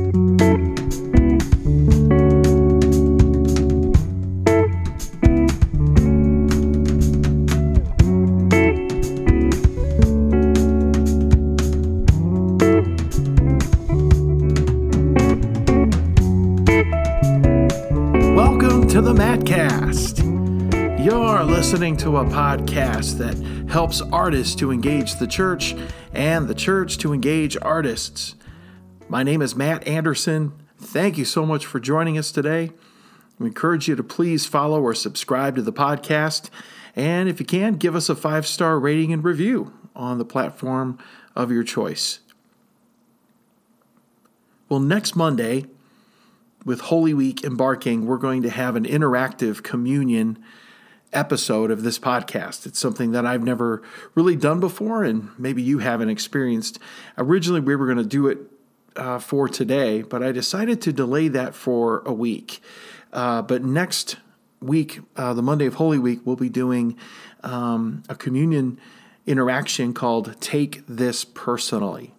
To the Mattcast. You're listening to a podcast that helps artists to engage the church and the church to engage artists. My name is Matt Anderson. Thank you so much for joining us today. We encourage you to please follow or subscribe to the podcast. And if you can, give us a 5-star rating and review on the platform of your choice. Well, next Monday, with Holy Week embarking, we're going to have an interactive communion episode of this podcast. It's something that I've never really done before, and maybe you haven't experienced. Originally, we were going to do it for today, but I decided to delay that for a week. But next week, the Monday of Holy Week, we'll be doing a communion interaction called Take This Personally.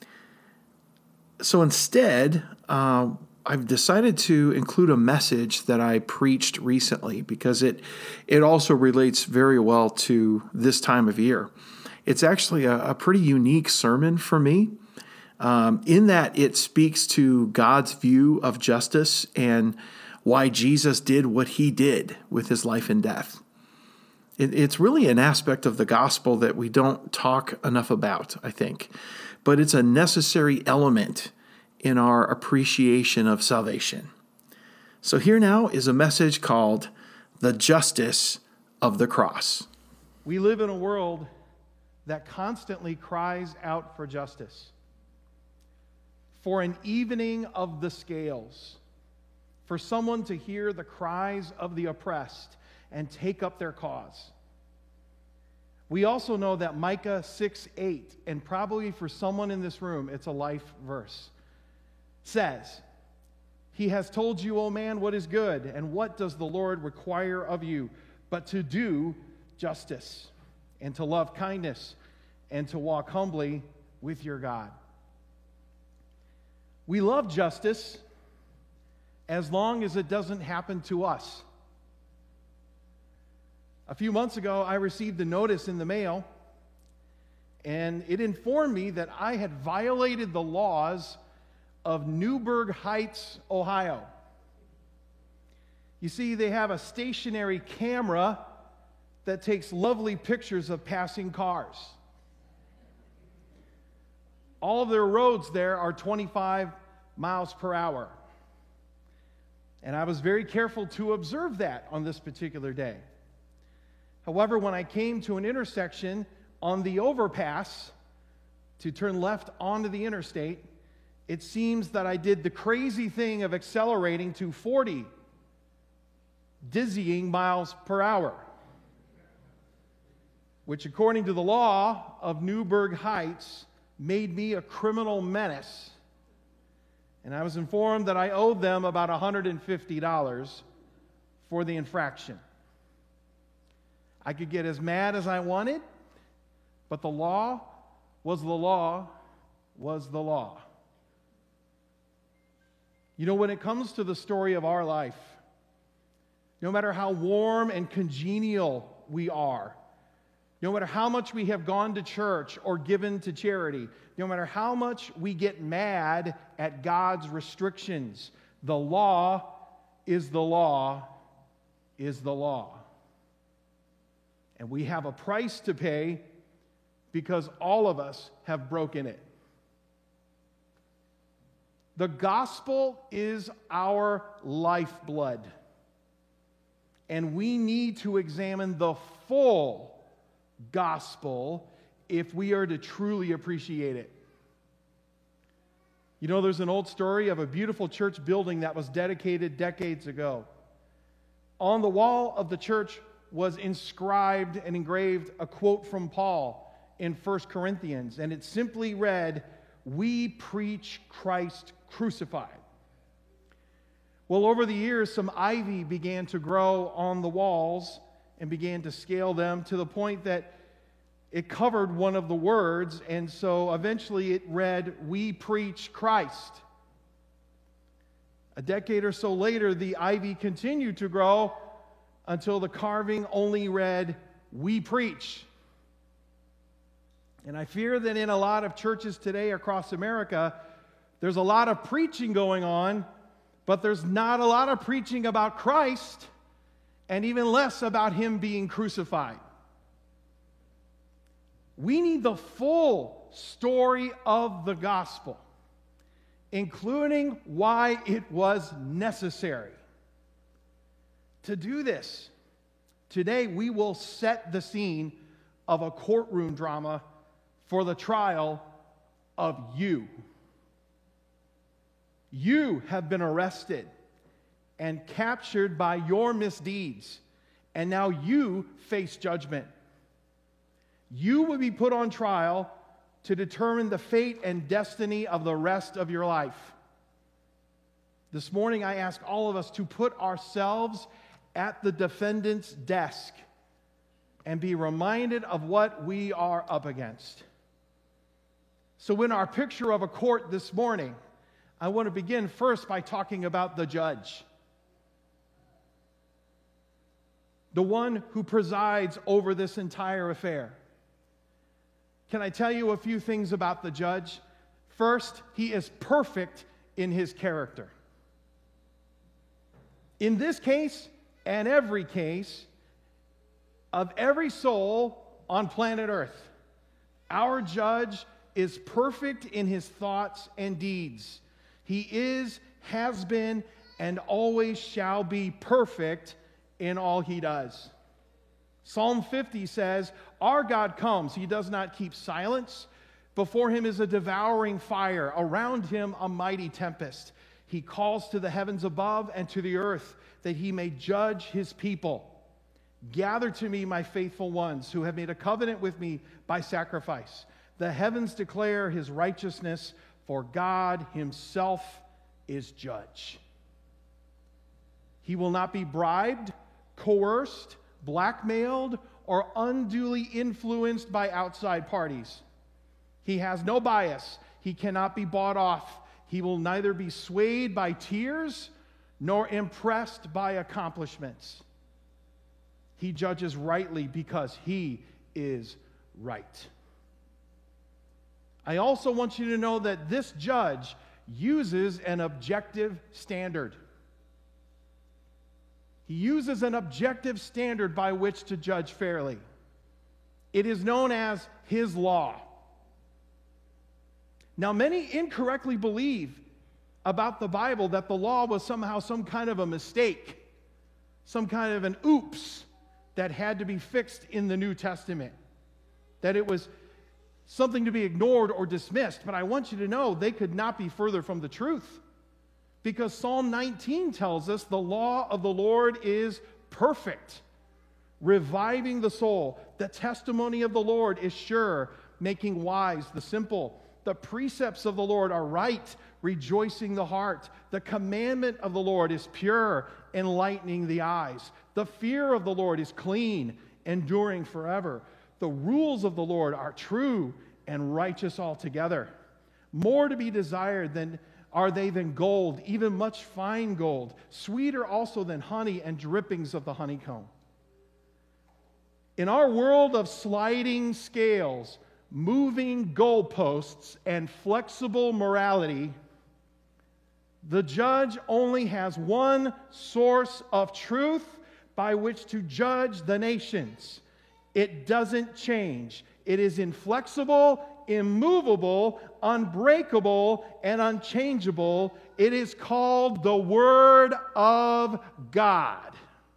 So instead, I've decided to include a message that I preached recently because it also relates very well to this time of year. It's actually a pretty unique sermon for me in that it speaks to God's view of justice and why Jesus did what he did with his life and death. It's really an aspect of the gospel that we don't talk enough about, I think, but it's a necessary element in our appreciation of salvation. So here now is a message called The Justice of the Cross. We live in a world that constantly cries out for justice, for an evening of the scales, for someone to hear the cries of the oppressed and take up their cause. We also know that Micah 6:8, and probably for someone in this room, it's a life verse, says, "He has told you, O man, what is good, and what does the Lord require of you, but to do justice, and to love kindness, and to walk humbly with your God." We love justice as long as it doesn't happen to us. A few months ago, I received a notice in the mail, and it informed me that I had violated the laws of Newburgh Heights, Ohio. You see, they have a stationary camera that takes lovely pictures of passing cars. All of their roads there are 25 miles per hour. And I was very careful to observe that on this particular day. However, when I came to an intersection on the overpass to turn left onto the interstate, it seems that I did the crazy thing of accelerating to 40 dizzying miles per hour, which according to the law of Newburgh Heights made me a criminal menace. And I was informed that I owed them about $150 for the infraction. I could get as mad as I wanted, but the law was the law was the law. You know, when it comes to the story of our life, no matter how warm and congenial we are, no matter how much we have gone to church or given to charity, no matter how much we get mad at God's restrictions, the law is the law is the law. And we have a price to pay because all of us have broken it. The gospel is our lifeblood, and we need to examine the full gospel if we are to truly appreciate it. You know, there's an old story of a beautiful church building that was dedicated decades ago. On the wall of the church was inscribed and engraved a quote from Paul in 1 Corinthians, and it simply read, "We preach Christ crucified." Well, over the years, some ivy began to grow on the walls and began to scale them to the point that it covered one of the words, and so eventually it read, "We preach Christ A decade or so later, the ivy continued to grow until the carving only read, "We preach." And I fear that in a lot of churches today across America, there's a lot of preaching going on, but there's not a lot of preaching about Christ, and even less about Him being crucified. We need the full story of the gospel, including why it was necessary. To do this, today we will set the scene of a courtroom drama for the trial of you. You have been arrested and captured by your misdeeds, and now you face judgment. You will be put on trial to determine the fate and destiny of the rest of your life. This morning, I ask all of us to put ourselves at the defendant's desk and be reminded of what we are up against. So in our picture of a court this morning, I want to begin first by talking about the judge, the one who presides over this entire affair. Can I tell you a few things about the judge? First, he is perfect in his character. In this case, and every case, of every soul on planet Earth, our judge is perfect in his thoughts and deeds. He is, has been, and always shall be perfect in all he does. Psalm 50 says, "Our God comes, he does not keep silence. Before him is a devouring fire, around him a mighty tempest. He calls to the heavens above and to the earth, that he may judge his people. Gather to me, my faithful ones, who have made a covenant with me by sacrifice. The heavens declare his righteousness, for God himself is judge. He will not be bribed, coerced, blackmailed, or unduly influenced by outside parties. He has no bias. He cannot be bought off. He will neither be swayed by tears nor impressed by accomplishments. He judges rightly because he is right." I also want you to know that this judge uses an objective standard. He uses an objective standard by which to judge fairly. It is known as his law. Now, many incorrectly believe about the Bible that the law was somehow some kind of a mistake, some kind of an oops that had to be fixed in the New Testament, that it was something to be ignored or dismissed. But I want you to know they could not be further from the truth, because Psalm 19 tells us the law of the Lord is perfect, reviving the soul. The testimony of the Lord is sure, making wise the simple. The precepts of the Lord are right, rejoicing the heart. The commandment of the Lord is pure, enlightening the eyes. The fear of the Lord is clean, enduring forever. The rules of the Lord are true and righteous altogether. More to be desired than are they than gold, even much fine gold, sweeter also than honey and drippings of the honeycomb. In our world of sliding scales, moving goalposts, and flexible morality, the judge only has one source of truth by which to judge the nations. It doesn't change. It is inflexible, immovable, unbreakable, and unchangeable. It is called the Word of God.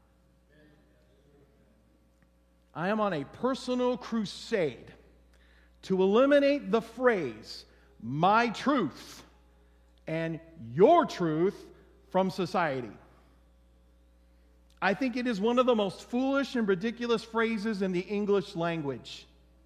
I am on a personal crusade to eliminate the phrase, "my truth," and "your truth" from society. I think it is one of the most foolish and ridiculous phrases in the English language.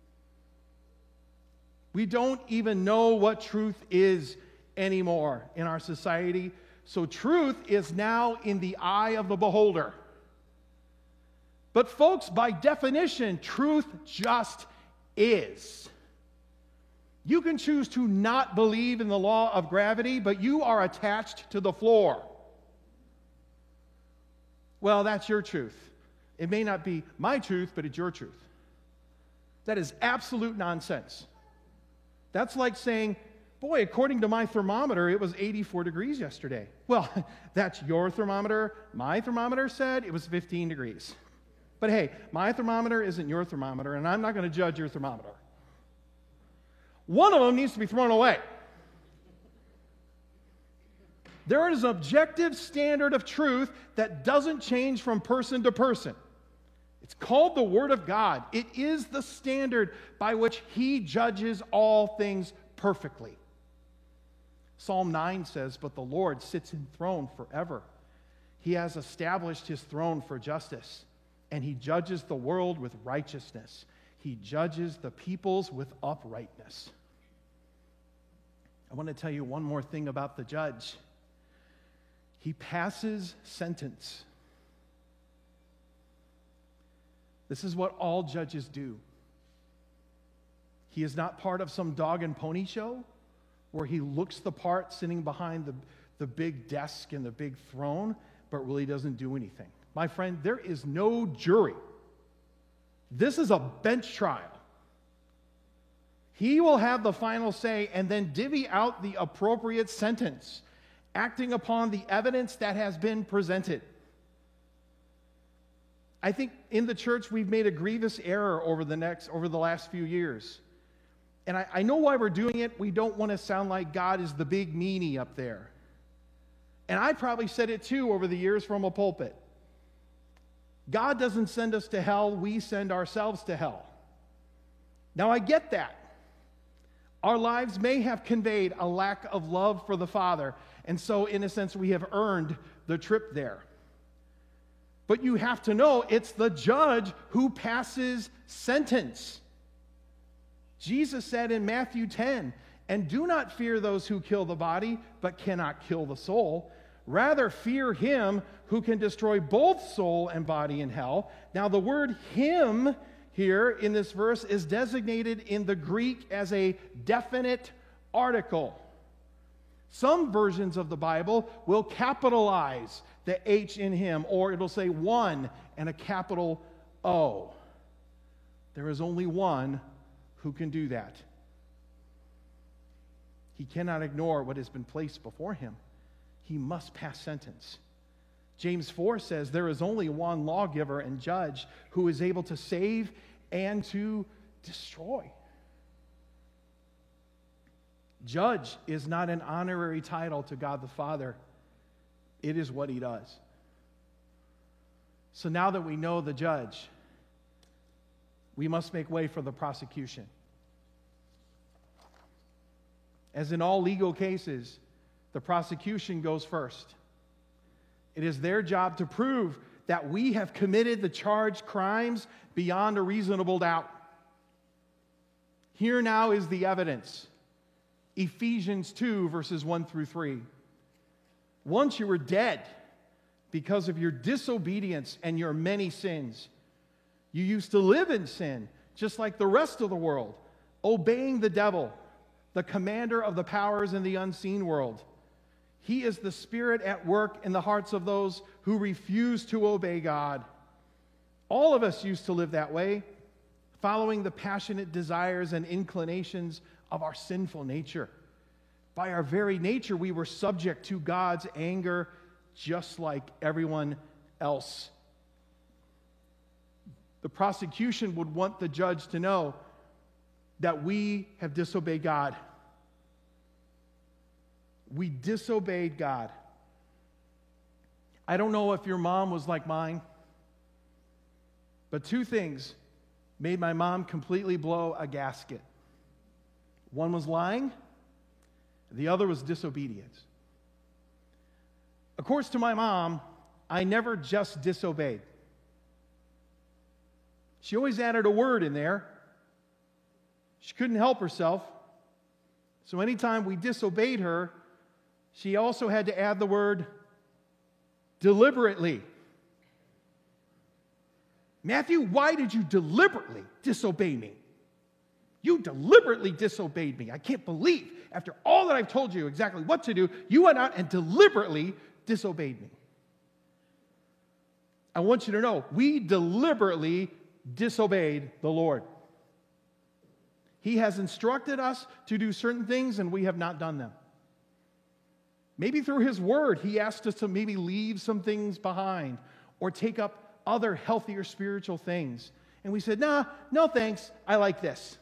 We don't even know what truth is anymore in our society, so truth is now in the eye of the beholder. But folks, by definition, truth just is. You can choose to not believe in the law of gravity, but you are attached to the floor. Well, that's your truth. It may not be my truth, but it's your truth. That is absolute nonsense. That's like saying, boy, according to my thermometer, it was 84 degrees yesterday. Well, that's your thermometer. My thermometer said it was 15 degrees. But hey, my thermometer isn't your thermometer, and I'm not going to judge your thermometer. One of them needs to be thrown away. There is an objective standard of truth that doesn't change from person to person. It's called the Word of God. It is the standard by which He judges all things perfectly. Psalm 9 says, "But the Lord sits enthroned forever. He has established His throne for justice, and He judges the world with righteousness. He judges the peoples with uprightness." I want to tell you one more thing about the judge. He passes sentence. This is what all judges do. He is not part of some dog and pony show where he looks the part sitting behind the big desk and the big throne, but really doesn't do anything. My friend, there is no jury. This is a bench trial. He will have the final say and then divvy out the appropriate sentence, acting upon the evidence that has been presented. I think in the church we've made a grievous error over the last few years. And I know why we're doing it. We don't want to sound like God is the big meanie up there. And I probably said it too over the years from a pulpit. God doesn't send us to hell, we send ourselves to hell. Now I get that. Our lives may have conveyed a lack of love for the Father, and so in a sense we have earned the trip there. But you have to know it's the judge who passes sentence. Jesus said in Matthew 10, "And do not fear those who kill the body, but cannot kill the soul. Rather fear him who can destroy both soul and body in hell." Now the word him here in this verse is designated in the Greek as a definite article. Some versions of the Bible will capitalize the H in him, or it'll say one and a capital O. There is only one who can do that. He cannot ignore what has been placed before him. He must pass sentence. James 4 says there is only one lawgiver and judge who is able to save and to destroy. Judge is not an honorary title to God the Father. It is what He does. So now that we know the judge, we must make way for the prosecution. As in all legal cases, the prosecution goes first. It is their job to prove that we have committed the charged crimes beyond a reasonable doubt. Here now is the evidence. Ephesians 2, verses 1 through 3. Once you were dead because of your disobedience and your many sins. You used to live in sin, just like the rest of the world, obeying the devil, the commander of the powers in the unseen world. He is the spirit at work in the hearts of those who refuse to obey God. All of us used to live that way, following the passionate desires and inclinations of our sinful nature. By our very nature, we were subject to God's anger just like everyone else. The prosecution would want the judge to know that we have disobeyed God. We disobeyed God. I don't know if your mom was like mine, but two things made my mom completely blow a gasket. One was lying, the other was disobedience. Of course, to my mom, I never just disobeyed. She always added a word in there. She couldn't help herself. So anytime we disobeyed her, she also had to add the word deliberately. Matthew, why did you deliberately disobey me? You deliberately disobeyed me. I can't believe, after all that I've told you exactly what to do, you went out and deliberately disobeyed me. I want you to know, we deliberately disobeyed the Lord. He has instructed us to do certain things, and we have not done them. Maybe through His Word, He asked us to maybe leave some things behind or take up other healthier spiritual things. And we said, nah, no thanks, I like this.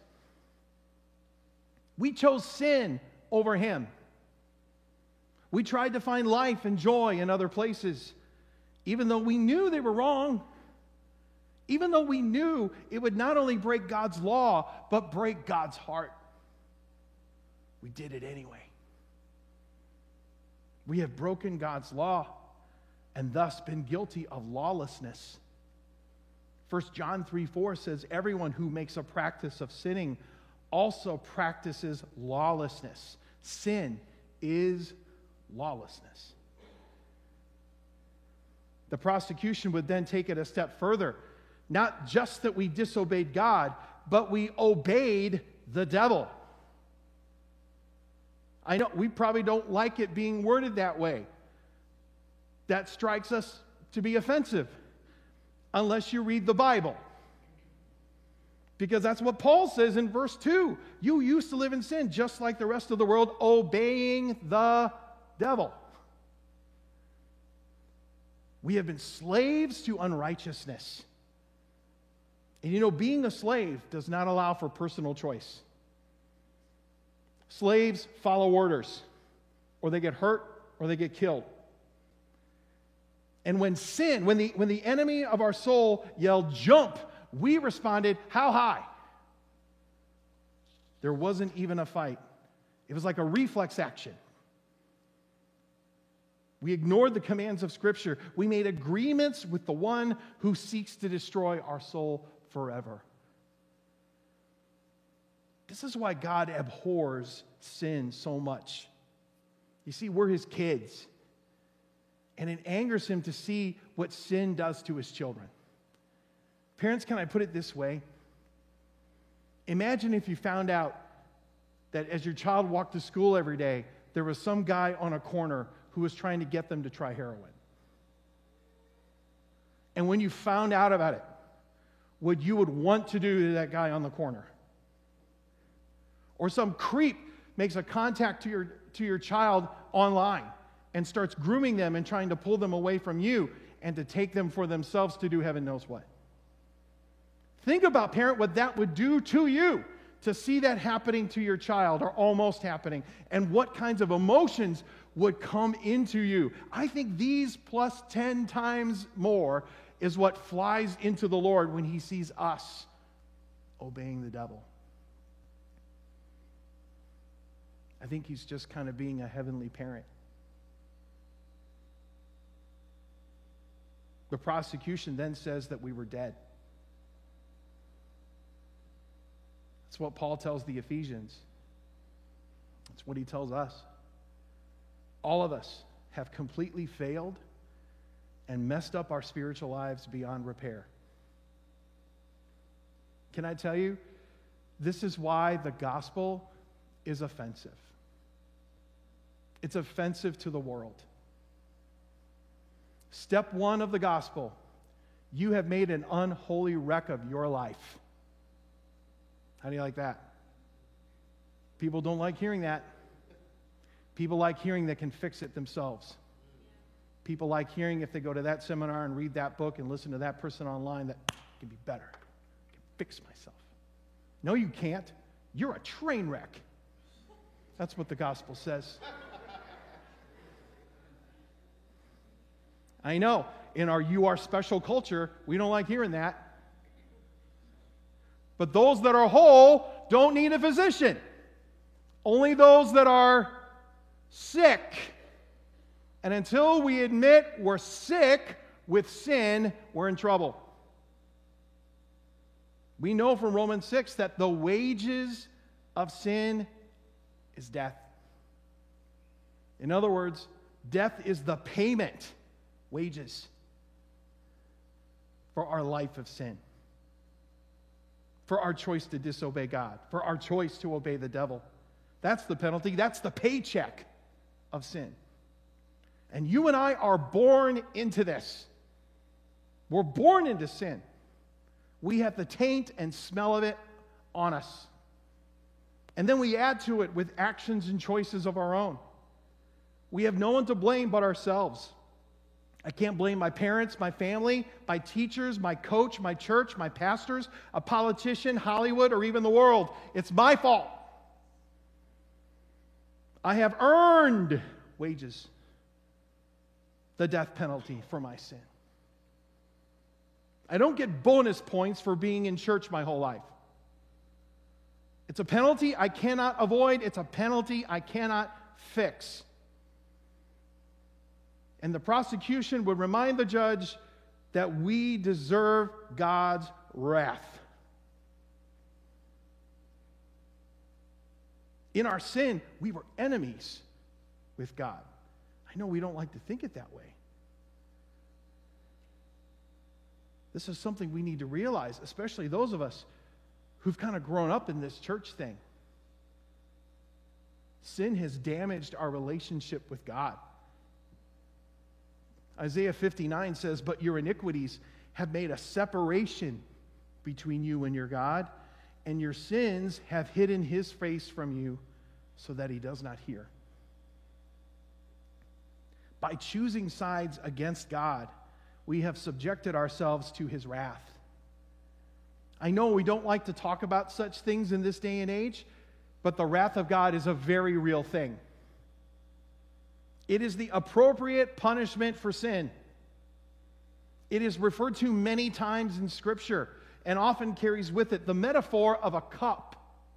We chose sin over Him. We tried to find life and joy in other places, even though we knew they were wrong. Even though we knew it would not only break God's law, but break God's heart. We did it anyway. We have broken God's law and thus been guilty of lawlessness. 1 John 3:4 says, everyone who makes a practice of sinning also practices lawlessness. Sin is lawlessness. The prosecution would then take it a step further. Not just that we disobeyed God, but we obeyed the devil. I know we probably don't like it being worded that way. That strikes us to be offensive, unless you read the Bible. Because that's what Paul says in verse 2. You used to live in sin just like the rest of the world, obeying the devil. We have been slaves to unrighteousness. And you know, being a slave does not allow for personal choice. Slaves follow orders, or they get hurt, or they get killed. And when the enemy of our soul yelled, jump, we responded, how high? There wasn't even a fight. It was like a reflex action. We ignored the commands of Scripture. We made agreements with the one who seeks to destroy our soul forever. This is why God abhors sin so much. You see, we're His kids. And it angers Him to see what sin does to His children. Parents, can I put it this way? Imagine if you found out that as your child walked to school every day, there was some guy on a corner who was trying to get them to try heroin. And when you found out about it, what you would want to do to that guy on the corner. Or some creep makes a contact to your child online and starts grooming them and trying to pull them away from you and to take them for themselves to do heaven knows what. Think about, parent, what that would do to you to see that happening to your child or almost happening, and what kinds of emotions would come into you. I think these plus 10 times more is what flies into the Lord when He sees us obeying the devil. I think He's just kind of being a heavenly parent. The prosecution then says that we were dead. That's what Paul tells the Ephesians. That's what he tells us. All of us have completely failed and messed up our spiritual lives beyond repair. Can I tell you, this is why the gospel is offensive. It's offensive to the world. Step one of the gospel, you have made an unholy wreck of your life. How do you like that? People don't like hearing that. People like hearing they can fix it themselves. People like hearing if they go to that seminar and read that book and listen to that person online that can be better. I can fix myself. No, you can't. You're a train wreck. That's what the gospel says. I know, in our you are special culture, we don't like hearing that. But those that are whole don't need a physician. Only those that are sick. And until we admit we're sick with sin, we're in trouble. We know from Romans 6 that the wages of sin is death. In other words, death is the payment, wages, for our life of sin. For our choice to disobey God, for our choice to obey the devil. That's the penalty. That's the paycheck of sin. And you and I are born into this. We're born into sin. We have the taint and smell of it on us. And then we add to it with actions and choices of our own. We have no one to blame but ourselves. I can't blame my parents, my family, my teachers, my coach, my church, my pastors, a politician, Hollywood, or even the world. It's my fault. I have earned wages, the death penalty for my sin. I don't get bonus points for being in church my whole life. It's a penalty I cannot avoid. It's a penalty I cannot fix. And the prosecution would remind the judge that we deserve God's wrath. In our sin, we were enemies with God. I know we don't like to think it that way. This is something we need to realize, especially those of us who've kind of grown up in this church thing. Sin has damaged our relationship with God. Isaiah 59 says, "But your iniquities have made a separation between you and your God, and your sins have hidden his face from you so that he does not hear." By choosing sides against God, we have subjected ourselves to his wrath. I know we don't like to talk about such things in this day and age, but the wrath of God is a very real thing. It is the appropriate punishment for sin. It is referred to many times in Scripture and often carries with it the metaphor of a cup.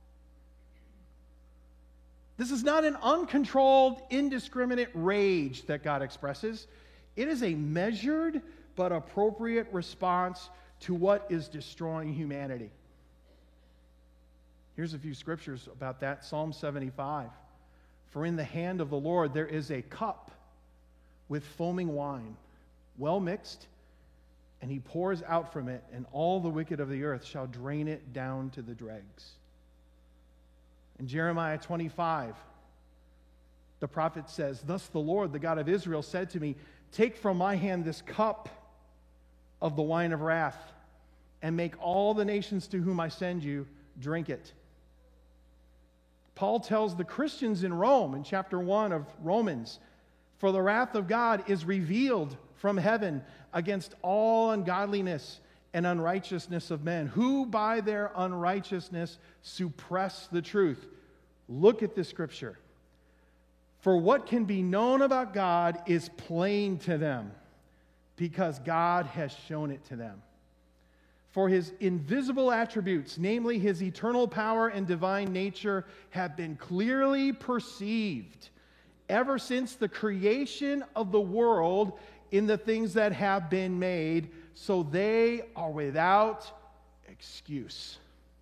This is not an uncontrolled, indiscriminate rage that God expresses. It is a measured but appropriate response to what is destroying humanity. Here's a few scriptures about that. Psalm 75. "For in the hand of the Lord there is a cup with foaming wine, well mixed, and he pours out from it, and all the wicked of the earth shall drain it down to the dregs." In Jeremiah 25, the prophet says, "Thus the Lord, the God of Israel, said to me, take from my hand this cup of the wine of wrath, and make all the nations to whom I send you drink it." Paul tells the Christians in Rome, in chapter 1 of Romans, "For the wrath of God is revealed from heaven against all ungodliness and unrighteousness of men, who by their unrighteousness suppress the truth." Look at this scripture. "For what can be known about God is plain to them, because God has shown it to them. For his invisible attributes, namely his eternal power and divine nature, have been clearly perceived ever since the creation of the world in the things that have been made, so they are without excuse."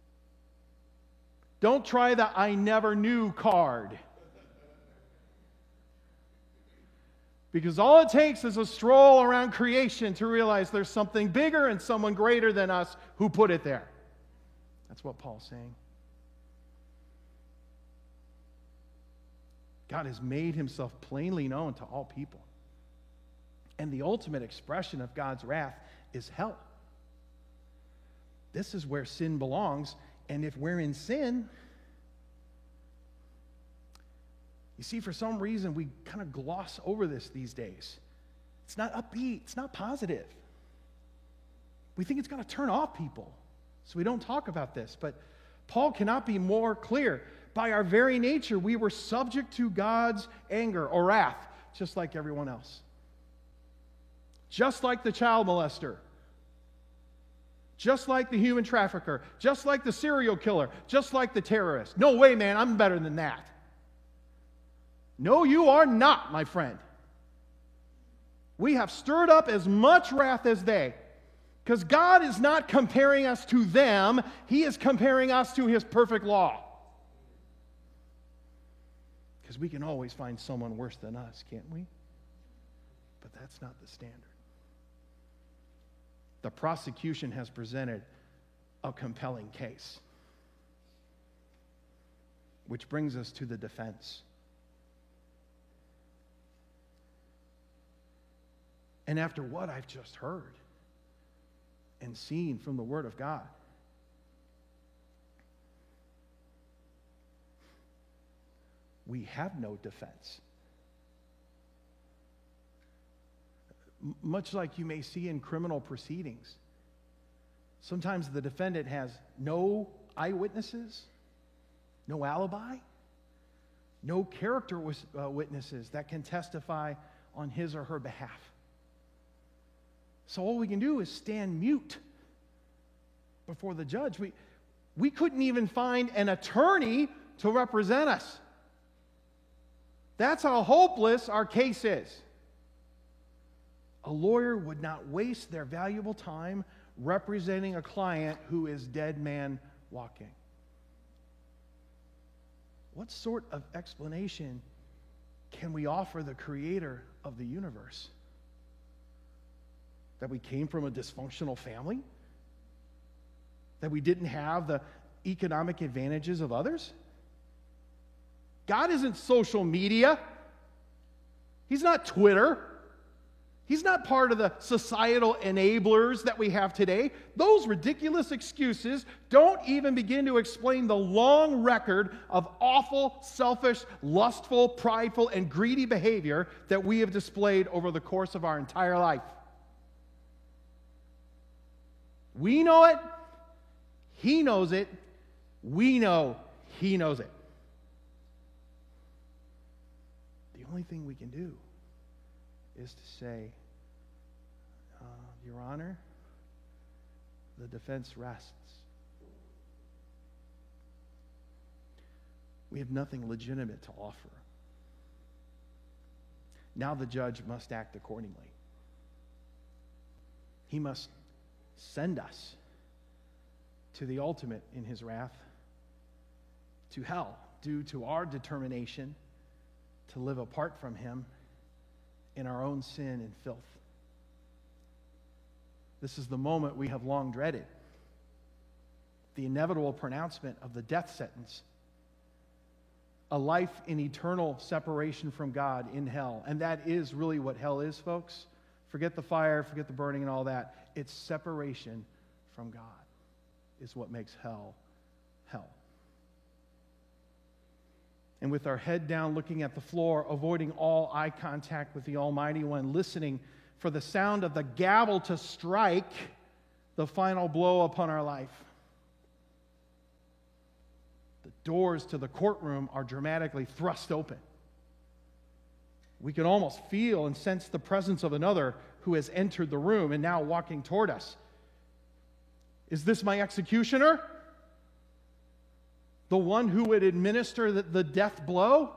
Don't try the "I never knew" card. Because all it takes is a stroll around creation to realize there's something bigger and someone greater than us who put it there. That's what Paul's saying. God has made himself plainly known to all people. And the ultimate expression of God's wrath is hell. This is where sin belongs. And if we're in sin, you see, for some reason, we kind of gloss over this these days. It's not upbeat. It's not positive. We think it's going to turn off people, so we don't talk about this. But Paul cannot be more clear. By our very nature, we were subject to God's anger or wrath, just like everyone else. Just like the child molester. Just like the human trafficker. Just like the serial killer. Just like the terrorist. No way, man, I'm better than that. No, you are not, my friend. We have stirred up as much wrath as they, because God is not comparing us to them. He is comparing us to his perfect law. Because we can always find someone worse than us, can't we? But that's not the standard. The prosecution has presented a compelling case. Which brings us to the defense. And after what I've just heard, and seen from the Word of God. We have no defense. Much like you may see in criminal proceedings, sometimes the defendant has no eyewitnesses, no alibi, no character witnesses that can testify on his or her behalf. So all we can do is stand mute before the judge. We couldn't even find an attorney to represent us. That's how hopeless our case is. A lawyer would not waste their valuable time representing a client who is dead man walking. What sort of explanation can we offer the creator of the universe? That we came from a dysfunctional family? That we didn't have the economic advantages of others? God isn't social media. He's not Twitter. He's not part of the societal enablers that we have today. Those ridiculous excuses don't even begin to explain the long record of awful, selfish, lustful, prideful, and greedy behavior that we have displayed over the course of our entire life. We know it. He knows it. We know He knows it. The only thing we can do is to say, Your Honor, the defense rests. We have nothing legitimate to offer. Now the judge must act accordingly. He must send us to the ultimate in his wrath, to hell, due to our determination to live apart from him in our own sin and filth. This is the moment we have long dreaded, the inevitable pronouncement of the death sentence, a life in eternal separation from God in hell. And that is really what hell is, folks. Forget the fire, forget the burning and all that. It's separation from God is what makes hell, hell. And with our head down, looking at the floor, avoiding all eye contact with the Almighty One, listening for the sound of the gavel to strike the final blow upon our life. The doors to the courtroom are dramatically thrust open. We can almost feel and sense the presence of another who has entered the room and now walking toward us. Is this my executioner? The one who would administer the death blow?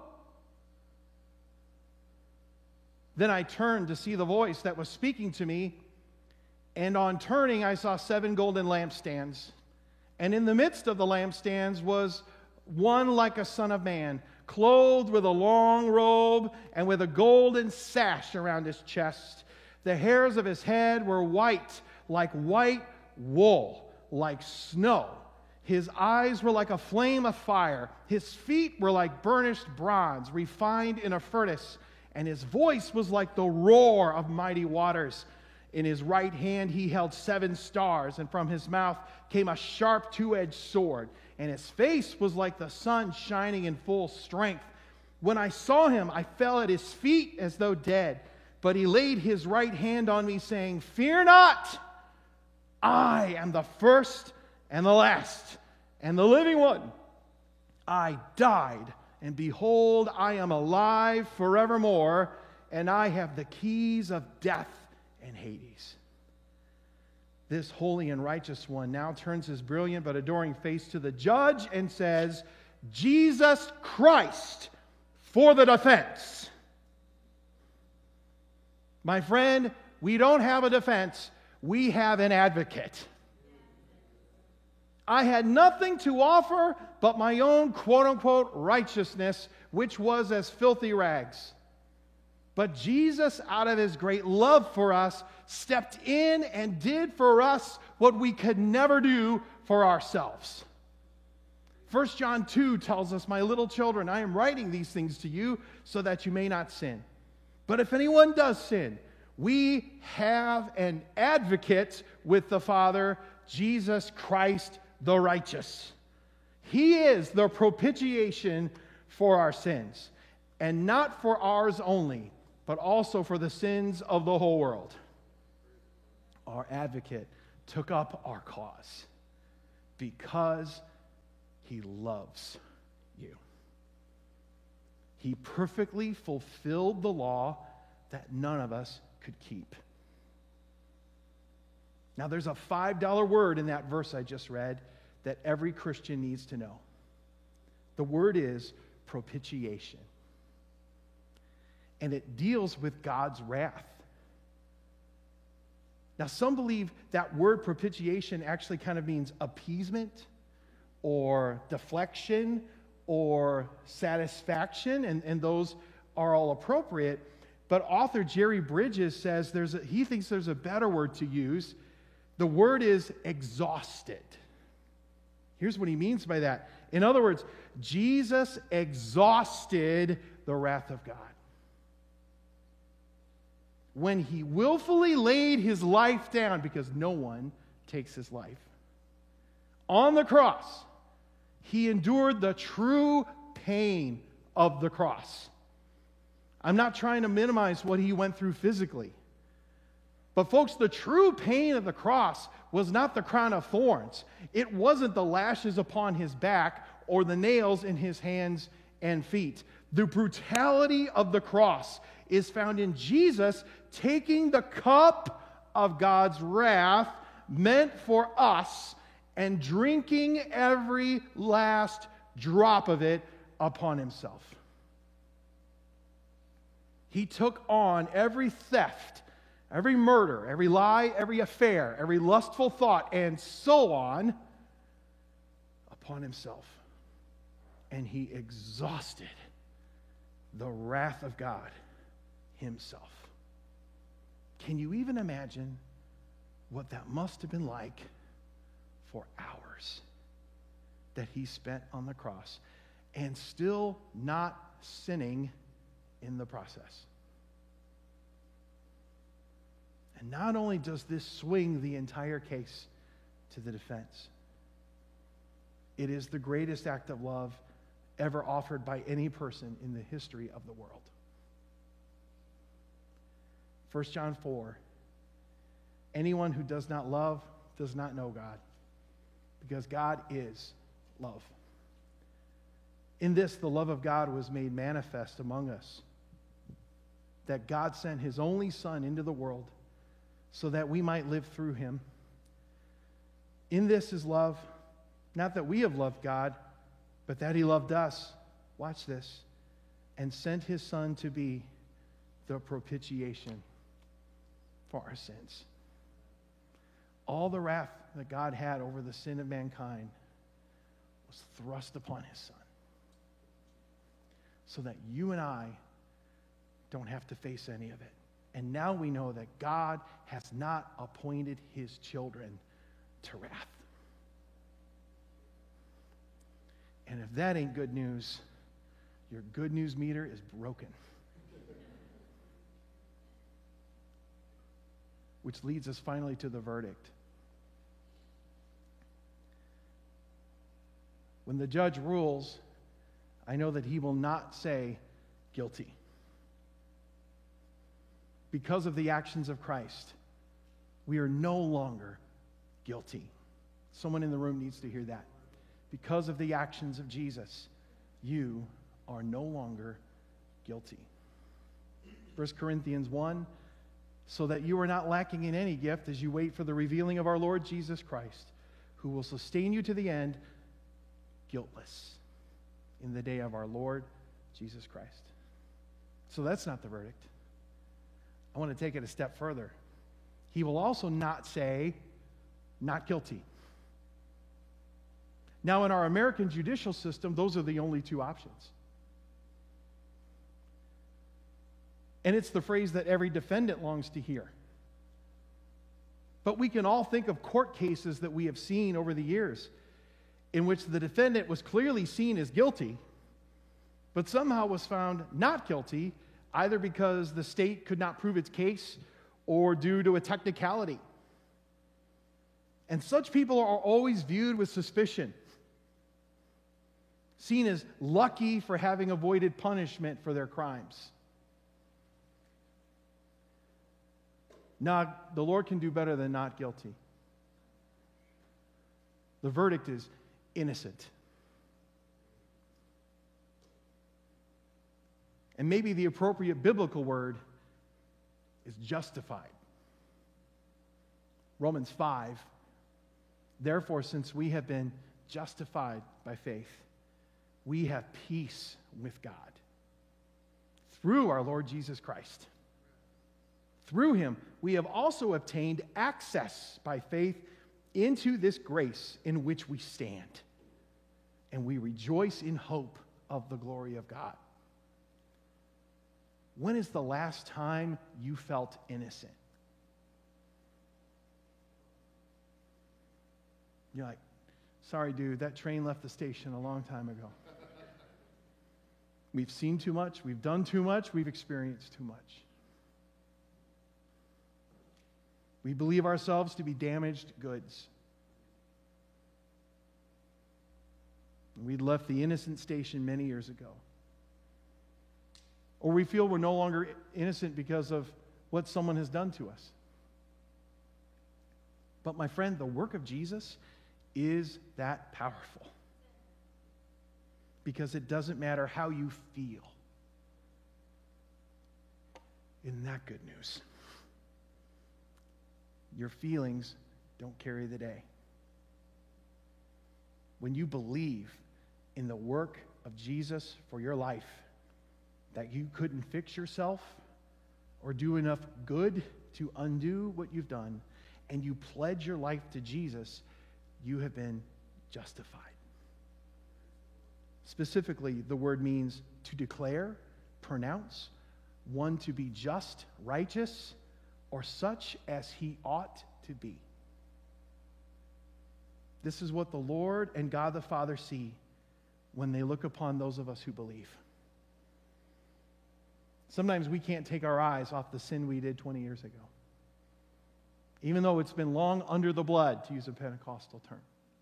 Then I turned to see the voice that was speaking to me, and on turning I saw 7 golden lampstands. And in the midst of the lampstands was one like a son of man, clothed with a long robe and with a golden sash around his chest. The hairs of his head were white, like white wool, like snow. His eyes were like a flame of fire. His feet were like burnished bronze, refined in a furnace. And his voice was like the roar of mighty waters. In his right hand he held 7 stars, and from his mouth came a sharp 2-edged sword. And his face was like the sun shining in full strength. When I saw him, I fell at his feet as though dead. But he laid his right hand on me, saying, "Fear not! I am the first and the last, and the living one. I died, and behold, I am alive forevermore, and I have the keys of death and Hades." This holy and righteous one now turns his brilliant but adoring face to the judge and says, "Jesus Christ for the defense." My friend, we don't have a defense. We have an advocate. I had nothing to offer but my own quote-unquote righteousness, which was as filthy rags. But Jesus, out of his great love for us, stepped in and did for us what we could never do for ourselves. 1 John 2 tells us, "My little children, I am writing these things to you so that you may not sin. But if anyone does sin, We have an advocate with the Father, Jesus Christ the righteous. He is the propitiation for our sins, and not for ours only, but also for the sins of the whole world. Our advocate took up our cause because he loves you. He perfectly fulfilled the law that none of us could keep. Now, there's a $5 word in that verse I just read that every Christian needs to know. The word is propitiation. And it deals with God's wrath. Now, some believe that word propitiation actually kind of means appeasement or deflection or satisfaction, and those are all appropriate. But author Jerry Bridges says he thinks there's a better word to use. The word is exhausted. Here's what he means by that. In other words, Jesus exhausted the wrath of God when he willfully laid his life down, because no one takes his life. On the cross, he endured the true pain of the cross. I'm not trying to minimize what he went through physically. But folks, the true pain of the cross was not the crown of thorns. It wasn't the lashes upon his back or the nails in his hands and feet. The brutality of the cross is found in Jesus taking the cup of God's wrath meant for us and drinking every last drop of it upon himself. He took on every theft, every murder, every lie, every affair, every lustful thought, and so on upon himself. And he exhausted the wrath of God himself. Can you even imagine what that must have been like for hours that he spent on the cross and still not sinning in the process? And not only does this swing the entire case to the defense, it is the greatest act of love ever offered by any person in the history of the world. 1 John 4, anyone who does not love does not know God, because God is love. In this, the love of God was made manifest among us, that God sent his only Son into the world so that we might live through him. In this is love, not that we have loved God, but that he loved us, watch this, and sent his Son to be the propitiation for our sins. All the wrath that God had over the sin of mankind was thrust upon his Son, so that you and I don't have to face any of it. And now we know that God has not appointed his children to wrath. And if that ain't good news, your good news meter is broken. Which leads us finally to the verdict. When the judge rules, I know that he will not say guilty. Because of the actions of Christ, we are no longer guilty. Someone in the room needs to hear that. Because of the actions of Jesus, you are no longer guilty. 1 Corinthians 1, so that you are not lacking in any gift as you wait for the revealing of our Lord Jesus Christ, who will sustain you to the end, guiltless, in the day of our Lord Jesus Christ. So that's not the verdict. I want to take it a step further. He will also not say, not guilty. Now, in our American judicial system, those are the only two options. And it's the phrase that every defendant longs to hear. But we can all think of court cases that we have seen over the years in which the defendant was clearly seen as guilty, but somehow was found not guilty, either because the state could not prove its case or due to a technicality. And such people are always viewed with suspicion, seen as lucky for having avoided punishment for their crimes. Now, the Lord can do better than not guilty. The verdict is innocent. And maybe the appropriate biblical word is justified. Romans 5, therefore, since we have been justified by faith, we have peace with God through our Lord Jesus Christ. Through him, we have also obtained access by faith into this grace in which we stand, and we rejoice in hope of the glory of God. When is the last time you felt innocent? You're like, sorry, dude, that train left the station a long time ago. We've seen too much, we've done too much, we've experienced too much. We believe ourselves to be damaged goods. We'd left the innocent station many years ago. Or we feel we're no longer innocent because of what someone has done to us. But my friend, the work of Jesus is that powerful. Because it doesn't matter how you feel. Isn't that good news? Your feelings don't carry the day. When you believe in the work of Jesus for your life, that you couldn't fix yourself or do enough good to undo what you've done, and you pledge your life to Jesus, you have been justified. Specifically, the word means to declare, pronounce, one to be just, righteous, or such as he ought to be. This is what the Lord and God the Father see when they look upon those of us who believe. Sometimes we can't take our eyes off the sin we did 20 years ago, even though it's been long under the blood, to use a Pentecostal term.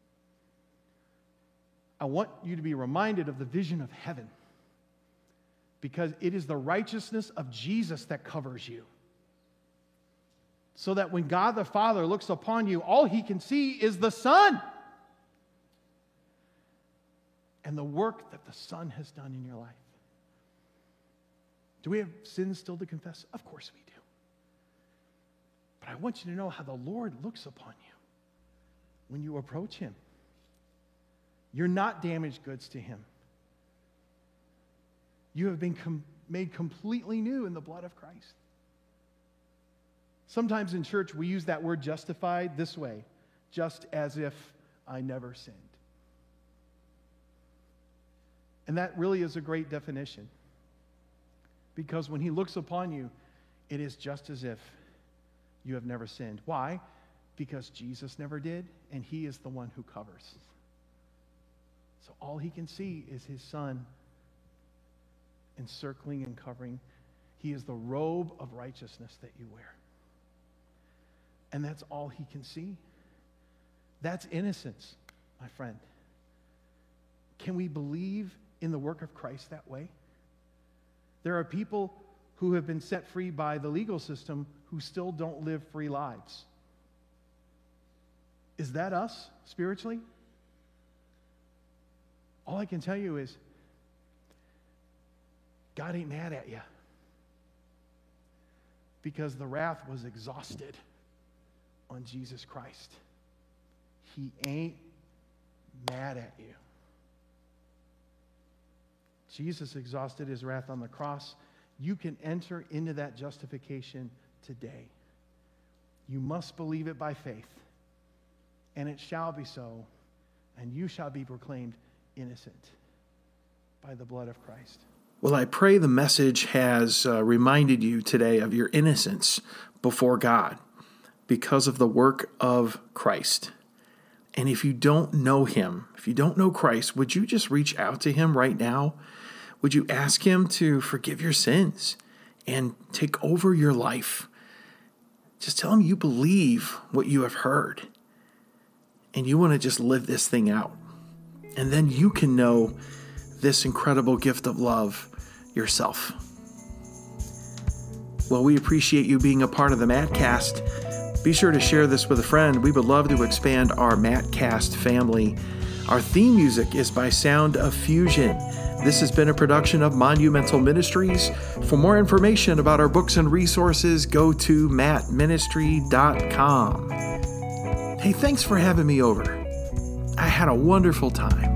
I want you to be reminded of the vision of heaven, because it is the righteousness of Jesus that covers you. So that when God the Father looks upon you, all he can see is the Son. And the work that the Son has done in your life. Do we have sins still to confess? Of course we do. But I want you to know how the Lord looks upon you when you approach him. You're not damaged goods to him. You have been made completely new in the blood of Christ. Sometimes in church we use that word justified this way, just as if I never sinned. And that really is a great definition. Because when he looks upon you, it is just as if you have never sinned. Why? Because Jesus never did, and he is the one who covers. So all he can see is his Son encircling and covering. He is the robe of righteousness that you wear. And that's all he can see. That's innocence, my friend. Can we believe in the work of Christ that way? There are people who have been set free by the legal system who still don't live free lives. Is that us spiritually? All I can tell you is God ain't mad at you, because the wrath was exhausted on Jesus Christ. He ain't mad at you. Jesus exhausted his wrath on the cross. You can enter into that justification today. You must believe it by faith, and it shall be so, and you shall be proclaimed innocent by the blood of Christ. Well, I pray the message has reminded you today of your innocence before God because of the work of Christ. And if you don't know him, if you don't know Christ, would you just reach out to him right now? Would you ask him to forgive your sins and take over your life? Just tell them you believe what you have heard and you want to just live this thing out. And then you can know this incredible gift of love yourself. Well, we appreciate you being a part of the Mattcast. Be sure to share this with a friend. We would love to expand our Mattcast family. Our theme music is by Sound of Fusion. This has been a production of Monumental Ministries. For more information about our books and resources, go to mattministry.com. Hey, thanks for having me over. I had a wonderful time.